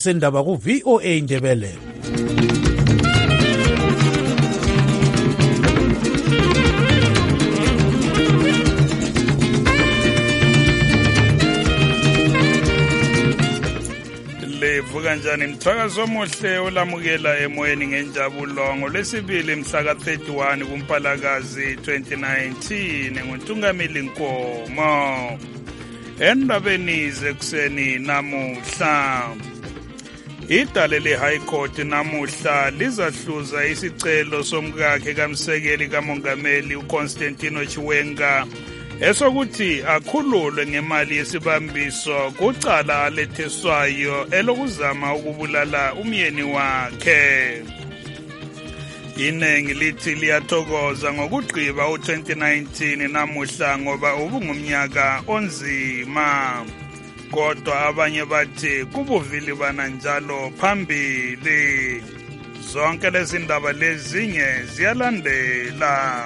sendaba ku VOA Indebele. Levuka njani mthakazo omuhle olamukela emoyeni ngenjabulo ngolwesibili mhla ka-31 kuMpalakazi 2019 nguNtungamili Nkomo. Endabeni zekuseni namuhla, idale le-High Court namuhla lizahluza isicelo somkakhe kamsekeli kamongameli uConstantino Chiwenga esokuthi akhululwe ngemali yesibambiso kucala aletheswayo elokuzama ukubulala umyeni wakhe. Inengi lithi liyathokoza ngokugqiba u-2019 namuhla ngoba ubungumnyaka onzima. Kodwa abanye bathi kubuvilibana njalo phambili. Zonke lezi ndaba lezinye ziyalandela.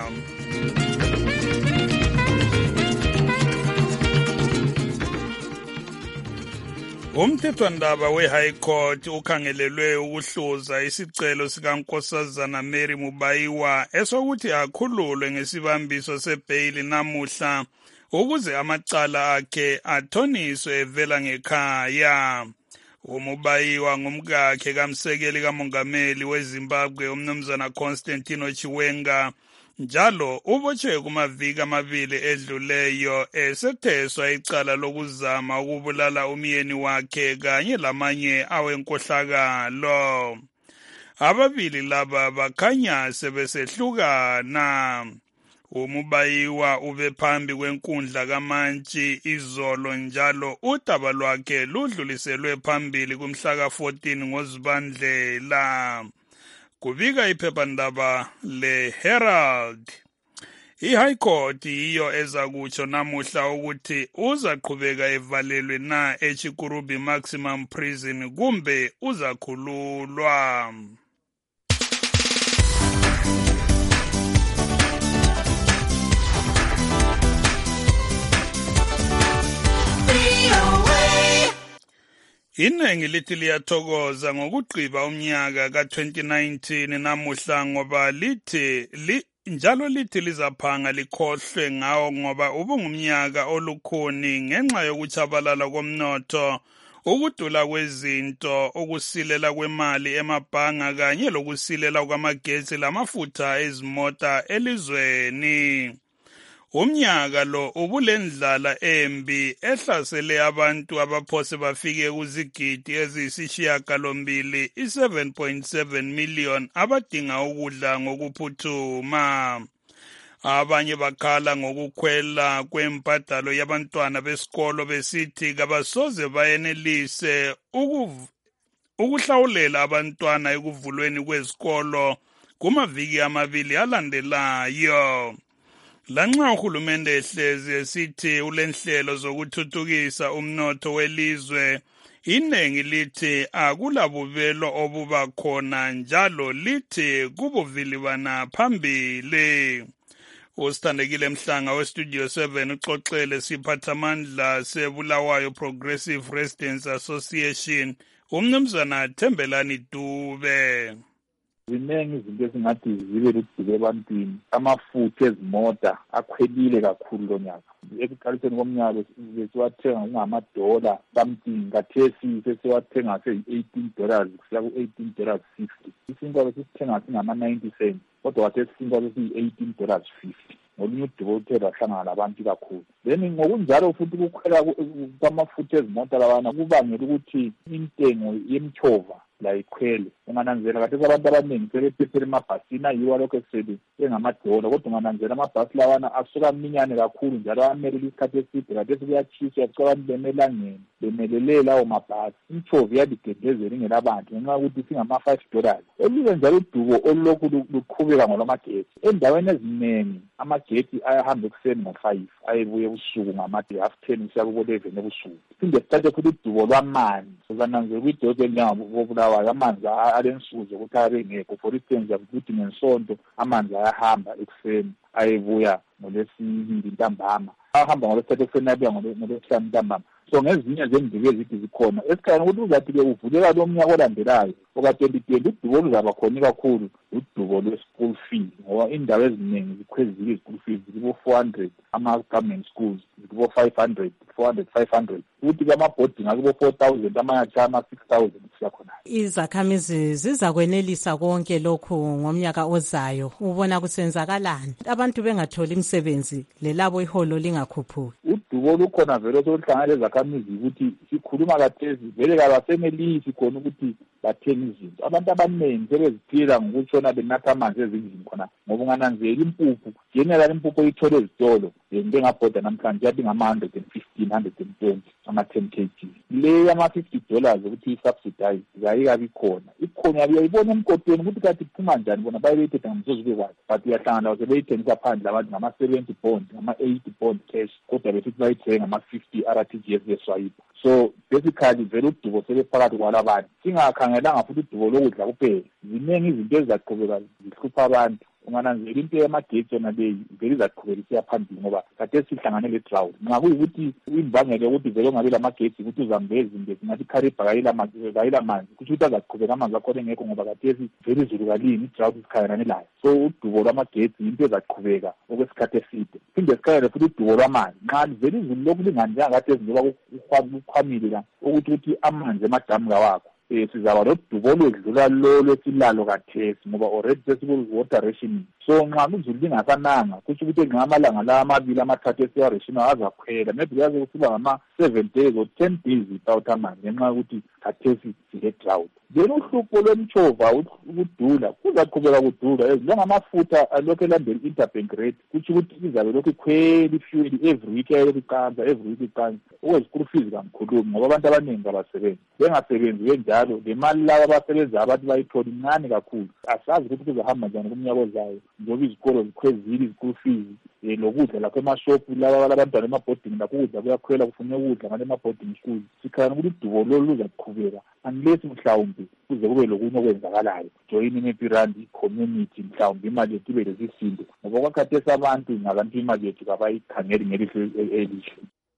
Umthethwandaba we-High Court ukhangelelwe ukuhluza isicelo sikaNkosazana Mary Mubayiwa esokuthi akhululwe ngesibambiso sebheyili namuhla ukuze amacala akhe athoniswe evela ngekhaya. UMubayiwa ngumkakhe kamsekeli kamongameli weZimbabwe umnumzana Constantino Chiwenga. Njalo ubotshwe kumaviki amabili edluleyo esetheswa icala lokuzama ukubulala umyeni wakhe kanye lamanye awenkohlakalo. Ababili laba bakhanya sebesehlukana. UMubayiwa ube phambi kwenkundla kaMantshi izolo njalo udaba lwakhe ludluliselwe phambili kumhla ka-14 ngoZibandlela. Kubika iphephandaba le-Herald. I-High Court yiyo ezakutsho namuhla ukuthi uzaqhubeka evalelwe na eChikurubi Maximum Prison kumbe uzakhululwa. Inengi lithi liyathokoza ngokugqiba umnyaka ka-2019 namuhla ngoba njalo lithi lizaphanga likhohlwe ngawo ngoba ubungumnyaka olukhuni ngenxa yokutshabalala komnotho, ukudula kwezinto, ukusilela kwemali emabhanga kanye lokusilela kwamagetsi lamafutha ezimota elizweni. Umnyaka lo ubulendlala embi ehlasele abantu abaphose bafike kuzigidi eziyisishiyagalombili, 7.7 million abadinga ukudla ngokuphuthuma. Abanye bakhala ngokukhwela kwembadalo yabantwana besikolo besithi kabasoze bayenelise ukuhlawulela abantwana ekuvulweni kwezikolo kumaviki amabili alandelayo. Lanxa uhulumende ehlezi esithi ulenhlelo zokuthuthukisa umnotho welizwe, inengi lithi akulabubelo obuba khona njalo lithi kubuvilibana phambili. Usithandekile Mhlanga weStudio 7 uxoxele siphathamandla seBulawayo Progressive Residents Association umnumzana Thembelani Dube. Ziningi izinto ezingathi zibe ludube ebantwini. Amafutha ezimota akhwelile kakhulu lo nyaka. Ekuqaliseni komnyaka besiwathenga kungamadola something, kathesi sesiwathenga $18 kusiya ku$18.50. Isinkwa besithenga singama-90 cents, kodwa kathesi isinkwa besiyi-$18.50. Ngolunye udubo uthe bahlangana labantu kakhulu. Then ngokunjalo futhi ukukhwela kwamafutha ezimota lawana kubangela ukuthi intengo yemchova la ikhwele. Ungananzela kathesi abantu abaningi sebephephela emabhasini ayiwo lokho esele engamadola, kodwa ungananzela amabhasi lawana asuka minyane kakhulu njalo amelele isikhathi eside. Kathesi kuyatshisa yathiwa abantu bemelangeni bemelele lawo mabhasi. Imchova iyabigedezela ingelabantu ngenxa yokuthi singama-$5. Olunye njalo udubo olulokhu luqhubeka ngolwamagetsi. Endaweni eziningi amagetsi ayahamba ekuseni ngo-5 ayebuye ebusuku ngama-10 kusiya kubo-11 ebusuku. Phinde sithathe futhi udubo lwamanzi. Uzananzela ukuthi idolobho elinjengabulawayo amanzi alensuku zokuthi abengekho. For instance, ukuthi ngesonto amanzi ayahamba ekuseni ayebuya ngolwesibili ntambama, ahamba ngolwesithathu ekuseni abuya ngolwesihlanu ntambama. so ngezinye zemvike ezithi zikhona esikhani ukuthi uzathi-ke uvuleka lo mnyaka olandelayo oka-2020 udubo luzaba khona kakhulu udubo lwe-school fees ngoba indawo eziningi zikhwezile i-school fees zikubo-400 ama-government schools zikubo-500 400 ukuthi kwama-boarding akubo-4,000 amanye ama-6,000 kusiya khona. Izakhamizi zizakwenelisa konke lokhu ngomnyaka ozayo ubona kusenzakalani abantu bengatholi imisebenzi lelabo iholo lingakhuphuki? Udubo lukhona vele sokuhlangana lezakhamizi ukuthi sikhuluma kathesi vele kabasenelisi khona ukuthi bathenge izinto. Abantu abaningi sebeziphila ngokutshona benatha amanzi ezindlini khona ngoba ungananzeli impuphu general impuphu oyithola ezitolo ngengabhoda namhlanje yathi ngama-115 120 ama-10 kg le ama-$50 ukuthi i-subsidize zayikabi khona ikhona uyayibona emkotweni ukuthi kathi kuphuma njani bona bayibeyithetha ngamsozi kwazi but uyahlangana lawo sebeyithengisa phandle abantu ngama-70 bond ngama-80 bond cash kodwa besithi bayithenge ngama-50 RTGS beswayipa. So basically vele udubo sebephakathi kwalabantu singakhangelanga futhi udubo lokudla kuphela ziningi izinto ezizaqhubeka zihlupha abantu. Ungananzela into yamagetsi yona leyi vele izaqhubeka isiya phambili ngoba kade sihlangane le-drought nxa kuyikuthi imbangela yokuthi vele ungabi lamagetsi ukuthi uzambe izinto singathi ikharibha kayila manzi kusho ukuthi azaqhubeka amanzi akhona engekho ngoba kade vele izulu kalini i-drought sikhangelane layo. So udubo lwamagetsi into ezaqhubeka okwesikhathi eside phinde sikhangele futhi udubo lwamanzi nxa vele izulu lokhu lingani njengakade njengoba kukhwamile la ukuthi amanzi emadamu kawakho sizaba lodubo oludlula lolo esilalo kathesi ngoba already sesiku-water rationing. So nxa izulu lingasananga kusho ukuthi nxa amalanga la amabili amathathu esiya-rationing azakhwela maybe kuyaze kusiba ngama-7 days or 10 days without amanzi ngenxa yokuthi kathesi sile-drought. Then uhlupho lwemtshova ukudula kuzaqhubeka kudula njengamafutha alokhu elandela i-interbank rate kusho ukuthi izabe lokhu ikhwela ifuel every week iqansa okwezi-school fees kamkhulumi ngoba abantu abaningi abasebenzi bengasebenzi benjalo le mali laba abasebenzayo abathi bayithole incane kakhulu. Asazi ukuthi kuzahamba njani kumnyaka ozayo njengoba izikolo zikhwezile i-school fees lokudla lapho emashophu laba abantwana ema-boarding lakho ukudla kuyakhwela kufuneka ukudla ngale ema-boarding schools. Sikhala ukuthi udubo lolu luzaqhubeka unless mhlawumbe kuze kube lokunye okwenzakalayo join imepirandi i-community mhlawumbe imali yethu ibe lesisindo ngoba kwakhathesi abantu ngabantu imali yethu kabayikhangeli ngelihlo elihle.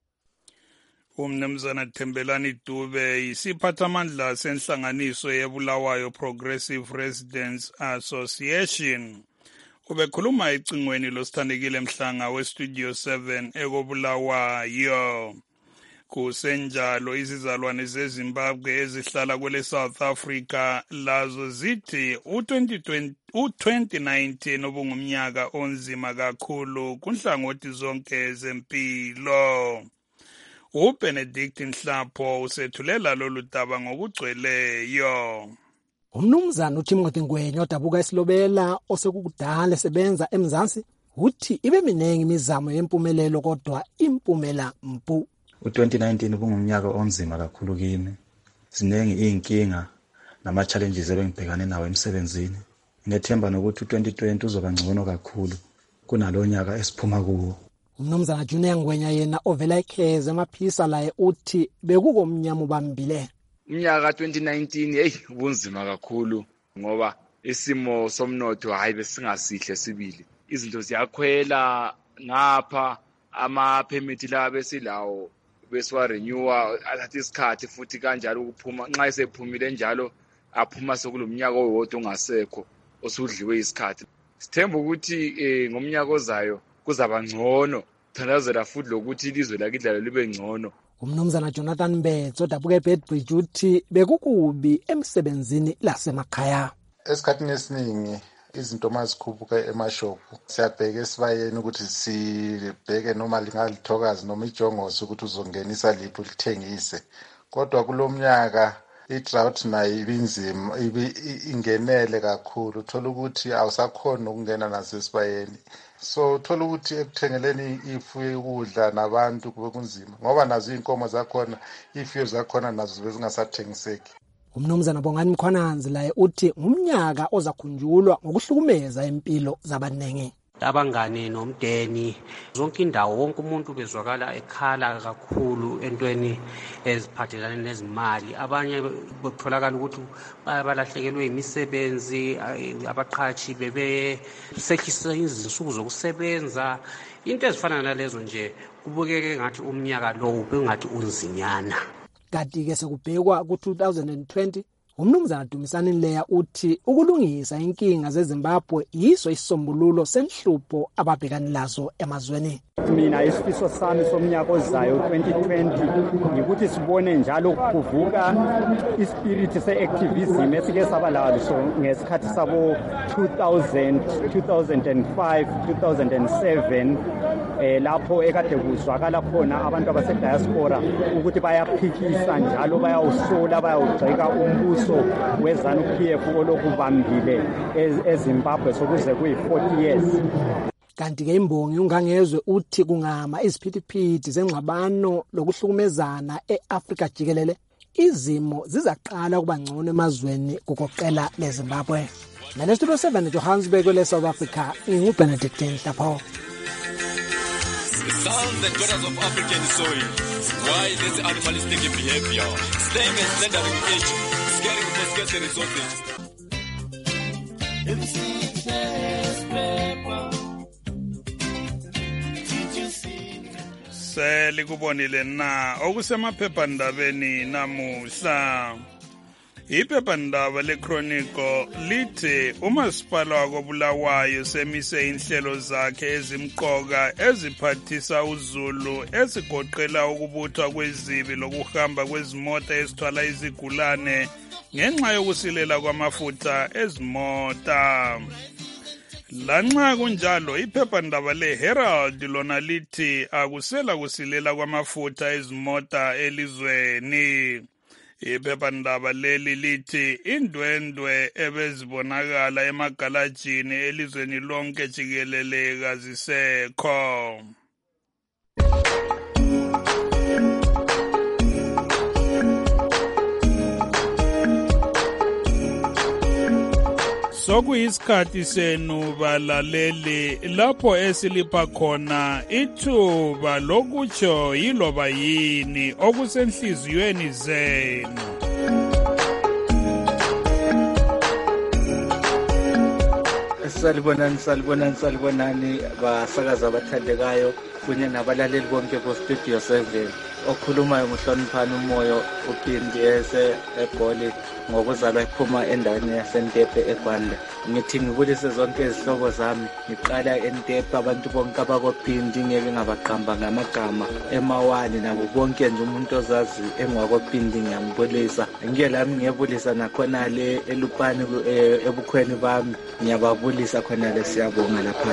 Umnumzana Thembelani Dube yisiphathamandla senhlanganiso yeBulawayo Progressive Residents Association. Ubekhuluma ecingweni losithandekile Mhlanga weStudio 7 ekobulawayo. Kusenjalo izizalwane zeZimbabwe ezihlala kwele South Africa lazo zithi u-2019 ubungumnyaka onzima kakhulu kunhlangothi zonke zempilo. uBenedict Nhlapho usethulela lolu daba ngokugcweleyo. Umnumzana uTimothy Ngwenya odabuka esilobela osekukudala esebenza eMzansi uthi ibe minengi imizamo yempumelelo kodwa impumela mpu. U2019 ubungumnyaka onzima kakhulu kimi. Zinengi izinkinga nama-challenges ebengibhekane nawo emsebenzini. Ngethemba nokuthi u2020 uzoba ngcono kakhulu kunalo nyaka esiphuma kuwo. Umnumzana Junior Ngwenya yena ovela eKheze emaphisa laye uthi bekukomnyama ubambile. Umnyaka 2019 ubunzima kakhulu ngoba isimo somnotho hayi besingasihle sibili. Izinto ziyakhwela ngapha ama-permit la besilawo besiwa renewer athatha isikhathi futhi kanjalo ukuphuma nxa esephumile njalo aphuma sekulomnyaka owodwa ongasekho osudliwe isikhathi. Sithemba ukuthi ngomnyaka ozayo kuzaba ngcono thandazela futhi lokuthi ilizwe lakidlalo libe ngcono. Umnumzana Jonathan Mbetso odabuka eBedbridge uthi bekukubi emsebenzini lasemakhaya. Esikhathini esiningi izinto mazikhuphuka emashophu siyabheka esibayeni ukuthi sibheke noma lingalithokazi noma ijongoso ukuthi uzongenisa liphi ulithengise. Kodwa kulomnyaka i-drought nayo ibinzima ingenele kakhulu uthola ukuthi awusakhona ukungena nasesibayeni. So uthola ukuthi ekuthengeleni ifuyo ukudla nabantu kube kunzima ngoba nazo inkomo zakhona ifuyo zakhona nazo bezingasathengiseki. Umnumzana Bongani Mkhwananzi laye uthi ngumnyaka ozakhunjulwa ngokuhlukumeza impilo zabanengi. abangane nomdeni zonke indawo wonke umuntu bezwakala ekhala kakhulu entweni eziphathelane nezimali. Abanye bekutholakala ukuthi balahlekelwe imisebenzi, abaqhashi bebesehlisa izinsuku zokusebenza, into ezifana nalezo nje. Kubukeke ngathi umnyaka lo ubengathi unzinyana. Kanti-ke sekubhekwa ku-2020 uMnumzana Dumisani Leya uthi ukulungisa inkinga zeZimbabwe yiso isisombululo senhlupho ababhekana nazo emazweni. Mina isifiso sami somnyaka ozayo 2020 ngikuthi sibone njalo kuvuka ispirit se-activism esike saba laso ngesikhathi sabo 2000, 2005, 2007 lapho ekade kuzwakala khona abantu abasediaspora ukuthi bayaphikisa njalo bayawusola bayawugxeka umbuso weZANU-PF olokubambile eZimbabwe sokuze kuyi-40 years. Kanti-ke imbongi uNgangezwe uthi kungama iziphithiphithi zengxabano lokuhlukumezana e-Afrika jikelele, izimo zizaqala ukuba ngcono emazweni kugoqela leZimbabwe. Studio 7 Johannesburg le-South Africa, nginguBenedict Nhlapho. Sound the daughters of African soil. Why this animalistic behavior? Staying and slandering each, scaring for scarce resources. Selikubonile na okusemaphephandabeni namuhla. Iphephandaba leChronicle lithi umasipala wakoBulawayo semise inhlelo zakhe ezimqoka eziphathisa uZulu ezigoqela ukubuthwa kwezibi lokuhamba kwezimota ezithwala izigulane ngenxa yokusilela kwamafutha ezimota. Lanxa kunjalo iphephandaba leHerald lona lithi akusela kusilela kwamafutha ezimota elizweni. Iphephandaba leli lithi indwendwe ebezibonakala emagalajini elizweni lonke jikelele kazisekho. Sokuyisikhathi senu balaleli lapho esilipha khona ithuba lokutsho yiloba yini okusenhliziyweni zenu. Salibonani basakaza abathandekayo kunye nabalaleli bonke ku Studio 7. Okhulumayo nguhloniphani umoyo uphindi eGoli ngokuzalwa ephuma endaweni yaseNtepe eGwanda. Ngithi ngibulise zonke izihlobo zami, ngiqala eNtepe abantu bonke abakophindi ngeke ngabaqamba ngamagama emawani nabo bonke nje umuntu ozazi engwakophindi ngiyambulisa. Ngike lami ngiyebulisa nakhona le eLupane ebukhweni bami ngiyababulisa khona le, siyabonga lapha.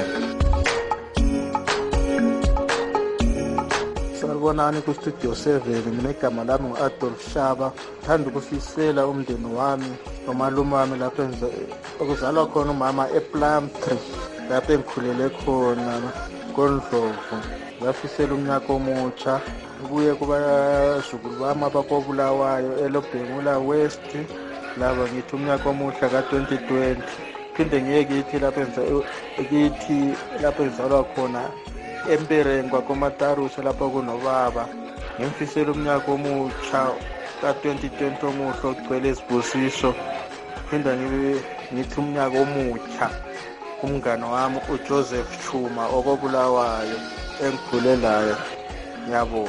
Salibonani ku Studio 7, mina igama lami ngu-Adolf Shaba. Thanda ukufisela umndeni wami nomalume wami lapho okuzalwa khona umama ePlum Tree lapho engikhulele khona koNdlovu. Ngafisela umnyaka omutsha kuye kubazukulu bami abakoBulawayo eLobhengula West laba ngithi umnyaka omuhle ka-2020. Phinde ngiye kithi lapho enzalwa khona Emberengwa koMatarusa lapho kunobaba. Ngimfisela umnyaka omutsha ka-2020 omuhle ogcwele izibusiso. Phinda ngithi umnyaka omutsha umngane wami uJoseph Chuma okoBulawayo engikhulelayo. Ngiyabonga.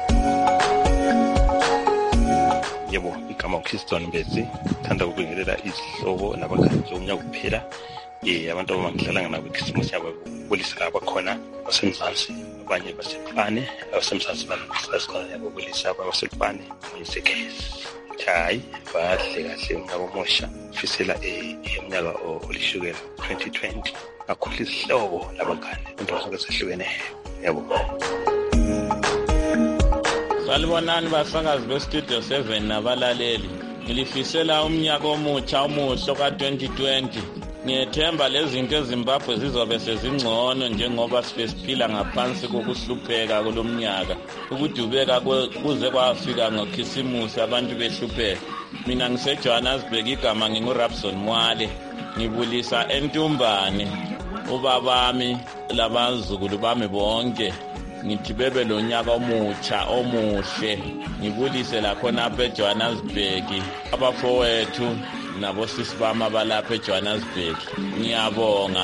Yebo, igama uKriston Mbezi, thanda ukubingelela izihlobo nabangani zomnyaka kuphela. Abantu abangidlala nabo iChristmas yabo bolisa abakhona basemzansi, abanye basepane, abasemzansi banakhona yabo bolisa abasemfane ngesekhesi. Hayi, bahle kahle ngabo mosha fisela eminyaka olishukela 2020. Akukho izihlobo labangani, into zonke yebo. Salibonani basakazi beStudio 7 nabalaleli. Ngilifisela umnyaka omutsha omuhle ka-2020. Ngiyethemba lezi zinto eZimbabwe zizobe sezingcono njengoba siphila ngaphansi kokuhlupheka kulomnyaka. Ukudubeka kuze kwafika ngoKhisimusi abantu behlupheka. Mina ngiseJohannesburg, igama nginguRabson Mwale. Ngibulisa eNtumbane. ubabami labazukulu bami bonke ngithi bebe lo nyaka omutsha omuhle ngibulise lakhona apha eJohannesburg abafowethu nabo sisi bami abalapha eJohannesburg ngiyabonga.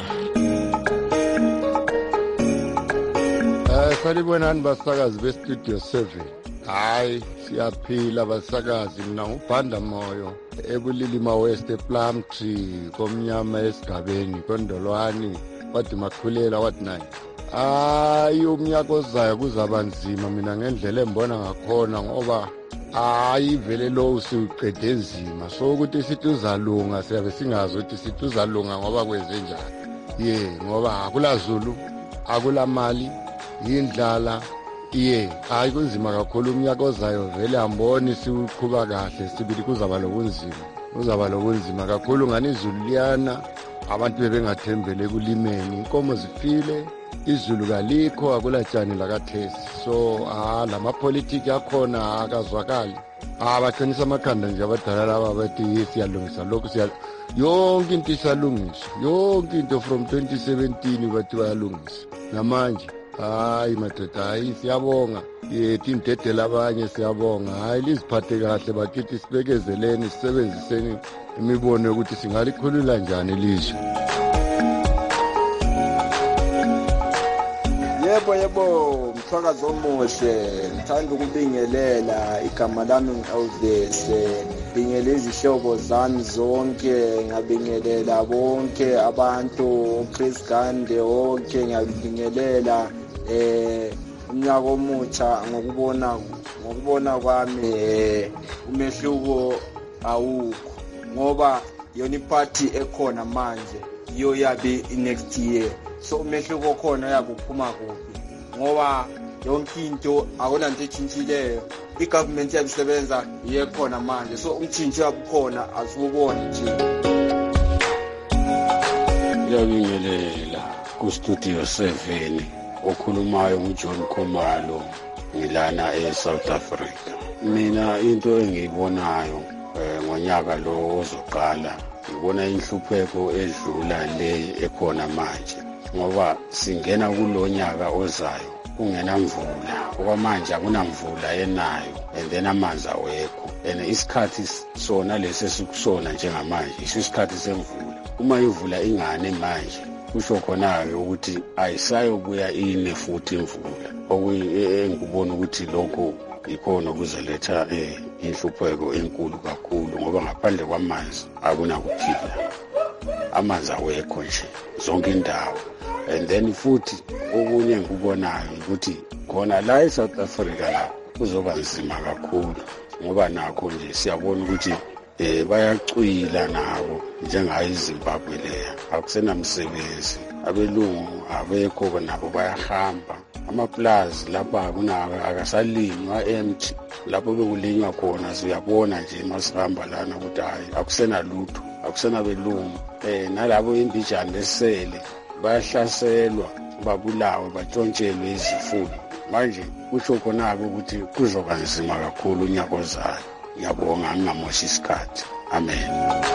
Salibonani basakazi bestudio 7. Hayi siyaphila basakazi, mina ngubhanda moyo eBulilima West ePlum Tree komnyama esigabeni kondolwani wathi makhulela wathi nayi. Hayi umnyaka ozayo kuzaba nzima mina ngendlela embona ngakhona, ngoba hayi vele lo usiqede nzima, so ukuthi sithi uzalunga siyabe singazi ukuthi sithi uzalunga ngoba kwenze njani. Ngoba akula zulu, akula mali, yindlala. Hayi kunzima kakhulu umnyaka ozayo vele amboni siqhuba kahle, sibili kuzaba lobunzima kakhulu ngani izulu liyana, abantu bebengathembele ekulimeni, inkomo zifile, izulu kalikho, akulatshani lakathesi. So lamapolitiki akhona akazwakali, baqinisa amakhanda nje abadala laba bathi siyalungisa lokhu yonke into isalungiswa, yonke into from 2017 bathi bayalungisa namanje. Hayi madoda, hayi siyabonga, timdedela abanye siyabonga. Hayi liziphathe kahle bakithi, sibekezeleni, sisebenziseni imibono yokuthi singalikhulula njani ilizwe. Yebo msakazi omuhle, ngithanda ukubingelela igama lami ngiawuzehle, ngibingelela izihlobo zami zonke, ngabingelela bonke abantu, Chris Gande wonke ngiyabingelela. Umnyaka omutsha ngokubona kwami umehluko awukho, ngoba yona iphathi ekhona manje iyo yabe next year. So umehluko khona yakuphuma kuphi, ngoba yonke into akona nto etshintshileyo, igovernment yabisebenza iyekhona manje, so umtshintsho yabukhona asubone nje. Ngiyabingelela kustudio 7 okhulumayo nguJohn Khumalo, ngilana eSouth Africa. Mina into engiyibonayo ngonyaka lo ozoqala, ngibona inhlupheko edlula le ekhona manje, ngoba singena kulonyaka ozayo kungena mvula, okwamanje akunamvula enayo, and then amanzi awekho, and isikhathi sona lesi sikusona njengamanje isikhathi semvula. Uma imvula ingane manje kusho khona-ke ukuthi ayisayobuya ine futhi imvula, engikubona ukuthi lokho ikhona ukuzeletha inhlupheko enkulu kakhulu, ngoba ngaphandle kwamanzi akunakuphila, amanzi awekho nje zonke indawo. And then futhi okunye ngikubonayo ukuthi khona la eSouth Africa la kuzoba nzima kakhulu, ngoba nakho nje siyabona ukuthi bayacwila nabo njengayo iZimbabwe leya, akusenamsebenzi, abelungu abekho nabo bayahamba, amaplazi lapha akasalinywa empty, lapho bekulinywa khona siyabona nje masihamba lana ukuthi hayi akusenalutho, akusenabelungu. Nalabo imbijana esele bayahlaselwa, babulawe, batshontshelwe izifuyo. Manje kusho khona-ke ukuthi kuzoba nzima kakhulu unyaka ozayo. Ngiyabonga, ngingamoshi isikhathi. Amen.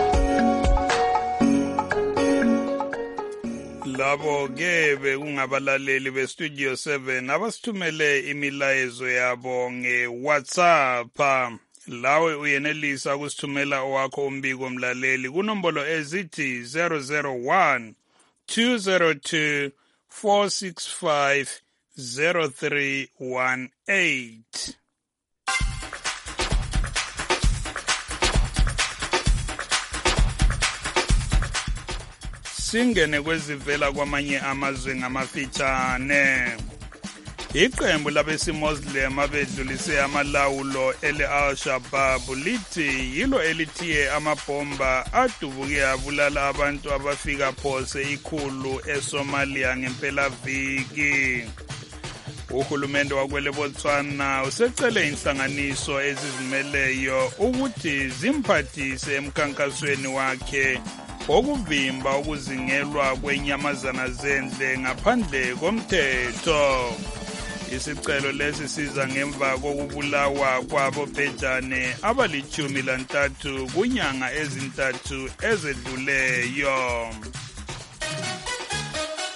Labo-ke bekungabalaleli bestudio 7 abasithumele imilayezo yabo nge-WhatsApp. Lawe uyenelisa ukusithumela owakho umbiko mlaleli kunombolo ezithi 001 202 465 0318. Singene kwezivela kwamanye amazwe ngamafitshane. Iqembu labesimoslim abedlulise amalawulo ele-Al-Shabaab lithi yilo elithiye amabhomba adubuke abulala abantu abafika phose 100 eSomalia ngempelaviki. Uhulumende wakwele Botswana usecele inhlanganiso ezizimeleyo ukuthi zimphathise emkhankasweni wakhe okuvimba ukuzingelwa kwenyamazana zendle ngaphandle komthetho. Isicelo lesi siza ngemva kokubulawa kwabobhejane abali-13 kunyanga ezintathu ezedluleyo.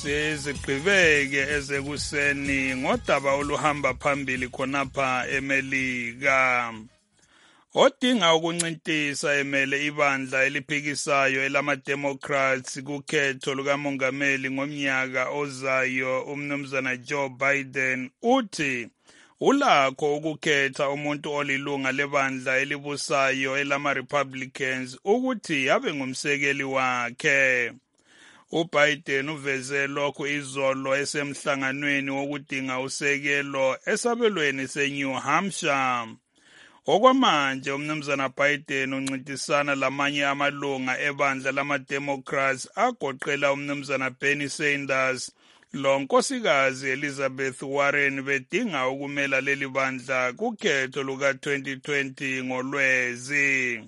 sizigqibeke ezekuseni ngodaba oluhamba phambili khonapha eMelika. Odinga ukuncintisa emele ibandla eliphikisayo elama-Democrats kukhetho lukamongameli ngomnyaka ozayo umnumzana Joe Biden uthi ulakho ukukhetha umuntu olilunga lebandla elibusayo elama-Republicans ukuthi abe ngumsekeli wakhe. UBiden uveze lokhu izolo esemhlanganweni wokudinga usekelo esabelweni seNew Hampshire. Okwamanje umnumzana Biden uncintisana lamanye amalunga ebandla lama-Democrats agoqela umnumzana Bernie Sanders lonkosikazi Elizabeth Warren bedinga ukumela leli bandla kukhetho luka-2020 ngoLwezi.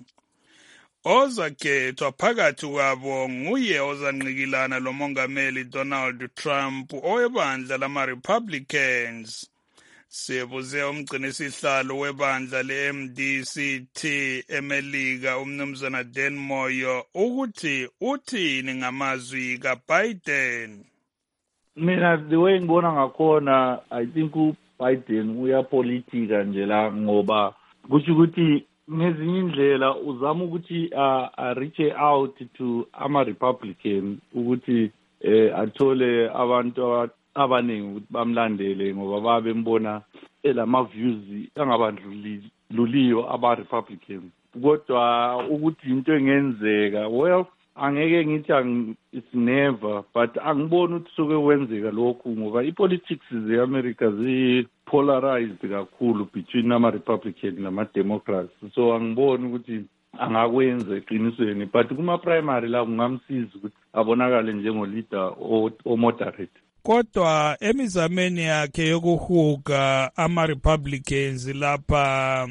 Ozakhethwa phakathi kwabo nguye ozanqikilana lomongameli Donald Trump owebandla lama-Republicans. Sibuze umgcinisihlalo webandla le-MDCT eMelika umnumzana Dan Moyo ukuthi uthini ngamazwi kaBiden. Mina the way ngibona ngakhona I think uBiden uyapolitika nje la ngoba kusho ukuthi ngezinye indlela uzama ukuthi reach out to ama-Republican ukuthi athole abantu abaningi ukuthi bamlandele ngoba babembona elama-views angabandluliyo aba-Republican. Kodwa ukuthi into engenzeka, well, angeke ngithi it's never, but angiboni ukuthi soke wenzeka lokhu ngoba i-politics ze-America zi-polarized kakhulu between ama-Republican nama-Democrats. So angiboni ukuthi angakwenza eqinisweni, but kuma-primary la kungamsiza ukuthi abonakale njengolida o-moderate. Kodwa emizameni yakhe yokuhuga ama-Republicans lapha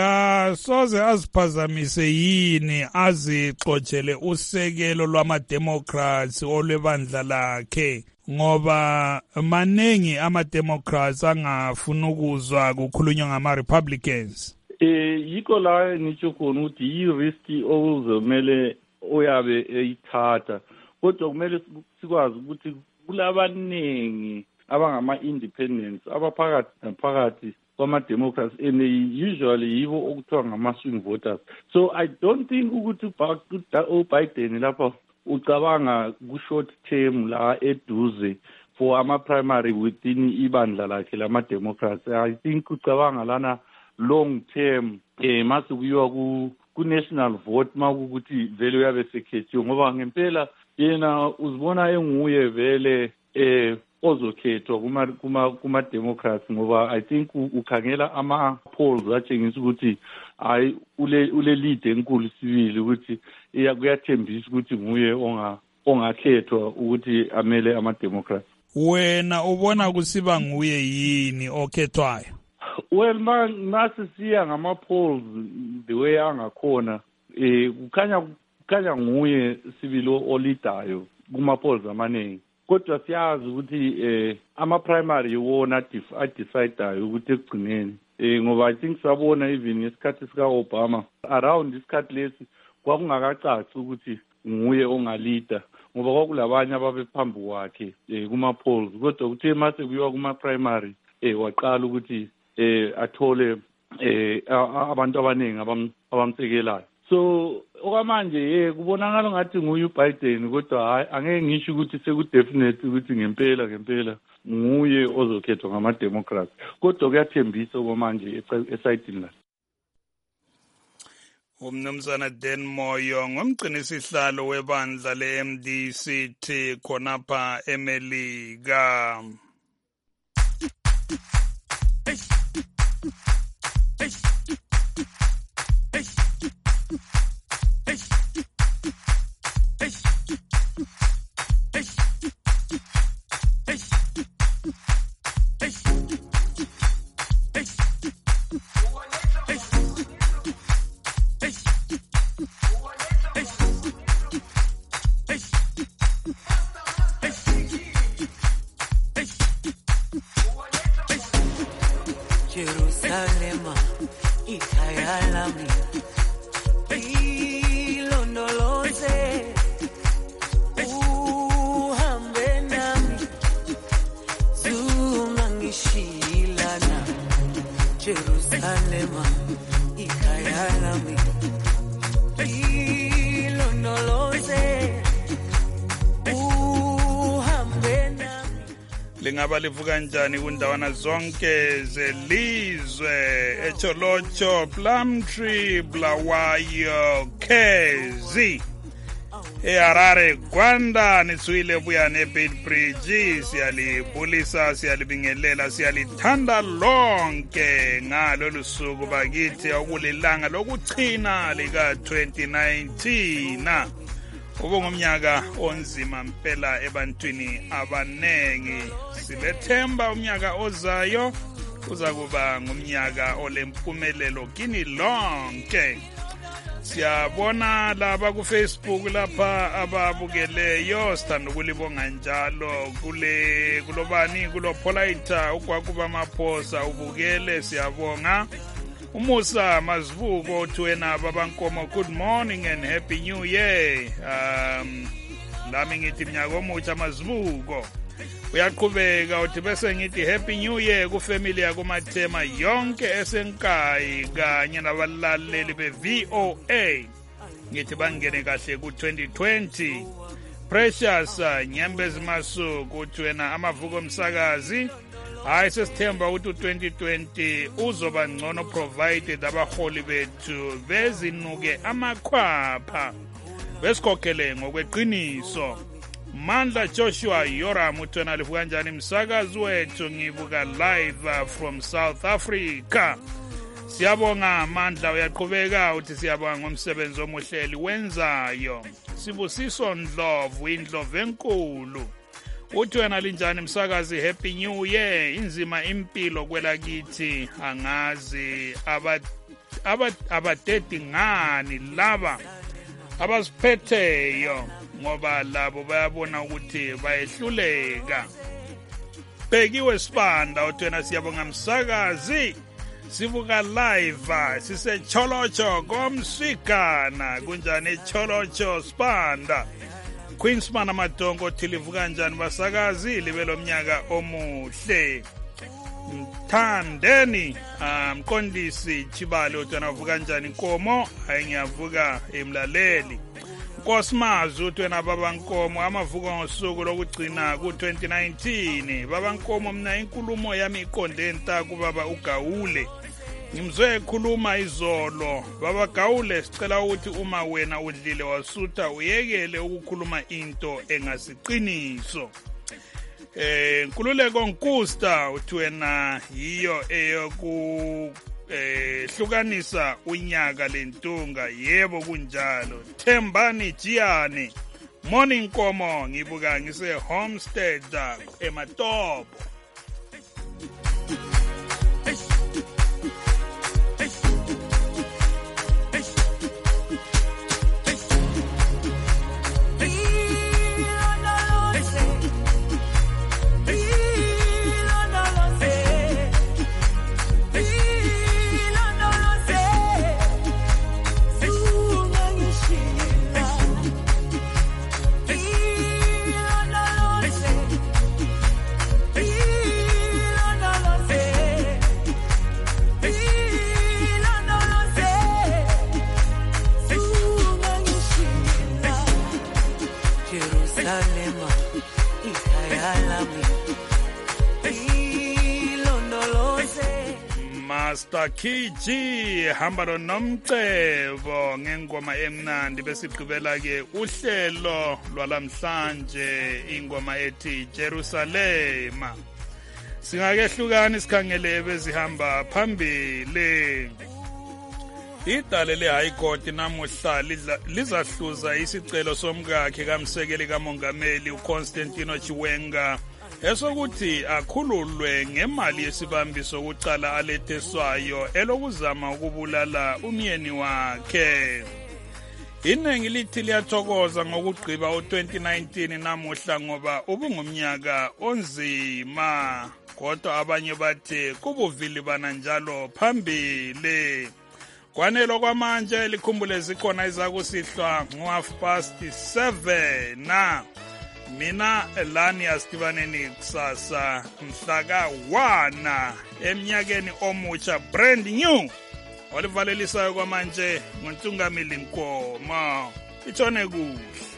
kasoze aziphazamise yini azixotshelele usekelo lwama-Democrats olwebandla lakhe ngoba manengi ama-Democrats angafuna ukuzwa kukhulunywa ngama-Republicans. Yikho la ngitsho khona ukuthi yi-risk okuzomele uyabe eyithatha, kodwa kumele sikwazi ukuthi kulabaningi abangama-independents abaphakathi naphakathi kwama-Democrats and usually yibo okuthiwa ngama-swing voters. So I don't think ukuthi uBiden lapha ucabanga ku-short term la eduze for ama-primary within ibandla lakhe lama-Democrats. I think ucabanga lana long term mase kuyiwa ku-national vote makukuthi vele uyabe sekhethiwe ngoba ngempela yena uzibona enguye vele ozokhethwa kuma-Democrats ngoba I think ukhangela ama-polls atshengisa ukuthi hayi ule lead enkulu sibili ukuthi kuyathembisa ukuthi nguye ongakhethwa ukuthi amele ama-Democrats. Wena ubona kusiba nguye yini okhethwayo? Well, mase siya ngama-polls the way angakhona kukhanya nguye sibili olidayo kuma-polls amaningi. Kodwa siyazi ukuthi ama-primary iwona adecidayo ukuthi ekugcineni ngoba I think sabona even isikhathi sika-Obama around isikhathi lesi kwakungakacaci ukuthi nguye ongalida ngoba kwakulabanye ababephambi kwakhe kuma-polls. Kodwa kuthe mase kuyiwa kuma-primary waqala ukuthi athole abantu abaningi abamsekelayo. So okwamanje kubonakala ngathi nguye uBiden kodwa hayi angeke ngisho ukuthi sekudefinite ukuthi ngempela nguye ozokhethwa ngama-Democrats kodwa kuyathembisa okwamanje esayidini lakhe. Umnumzana Dan Moyo ngumgcinisihlalo webandla le-MDCT khonapha eMelika. Jerusalema, ikhaya lami, ilondoloze, uhambe nami, Jerusalema ikhaya lami ilondoloze uhambe nami. Lingaba livuka njani kundawana zonke zelizwe eCholocho, Plumtree, Bulawayo, Khezi, eHarare, Gwanda, nitswile buya neBeitbridge. Siyalibulisa, siyalibingelela, siyalithanda lonke ngalolu suku bakithi okulilanga lokuchina lika 2019. Ubungumnyaka onzima mpela ebantwini abanengi. Sibethemba umnyaka ozayo uzakuba ngumnyaka olempumelelo kini lonke. Siyabona laba ku Facebook lapha ababukeleyo, sithanda ukulibonga njalo kulobani kulo Polita ugwakuba maphosa ubukele, siyabonga. Umusa Mazibuko uthi wena babankomo, good morning and happy new year. Lami ngithi mnyaka omutsha Mazibuko. Uyaqhubeka uthi bese ngithi happy new year ku family yakuMathema yonke esenkayi kanye nabalaleli beVOA. Ngithi bangene kahle ku 2020. Precious Nyembezi Masuku uthi wena amavuko omsakazi. Hayi sesithemba ukuthi u2020 uzoba ngcono provided abaholi bethu bezinuke amakhwapha besikhokhele ngokweqiniso. Mandla Joshua Yoram uthona livuka kanjani msakazi wethu, ngibuka live from South Africa. Siyabonga Mandla, uyaqhubeka uthi siyabonga ngomsebenzi omuhleli wenzayo. Sibusiso Ndlovu, indlovu enkulu uthi wena linjani msakazi, happy new year. Inzima impilo kwelakithi, angazi abadedi ngani laba abasiphetheyo, ngoba labo bayabona ukuthi bayehluleka. Bhekiwe Sibanda uthi wena siyabonga msakazi, sibuka live siseCholocho komswikana. Kunjani eCholocho Sibanda? Queensman Amadongo uthi livuka njani basakazi, libe lo mnyaka omuhle. Mthandeni Mqondisi Chibale uthi navuka njani Nkomo, hayi ngiyavuka emlaleli. Nkosimazi uthi wena babankomo amavuka ngosuku lokugcina ku2019. Babankomo mina inkulumo yami iqonde entaku baba uGawule. Ngimzwe ekhuluma izolo. Baba Gawule, sicela ukuthi uma wena udlile wasutha uyekele ukukhuluma into engasiqiniso. Nkululeko Nkusta uthi wena yiyo eyoku hlukanisa unyaka lentunga. Yebo kunjalo. Thembani Jiyane, morning Nkomo, ngibuka ngise Homestead eMatopo. Master Kiji hamba nomcebo ngengoma emnandi, besigqibela ke uhlelo lwalamhlanje ingoma ethi Jerusalema. Singakehlukani sikhangele bezihamba phambili. Idale le-High Court namuhla lizahluza isicelo somkakhe kamsekeli kamongameli uConstantino Chiwenga esokuthi akhululwe ngemali yesibambiso kucala aletheswayo elokuzama ukubulala umyeni wakhe. Iningi lithi liyathokoza ngokugqiba u2019 namuhla ngoba ubungumnyaka onzima, kodwa abanye bathi kubuvili bana njalo phambili. Kwanelo kwamanje likhumbule zikhona izakusihlwa ngo7:30. mina lani asidibaneni kusasa mhla ka-1 eminyakeni omutsha brand new olivalelisayo kwamanje nguNtungamili Nkomo. Itshone kuhle.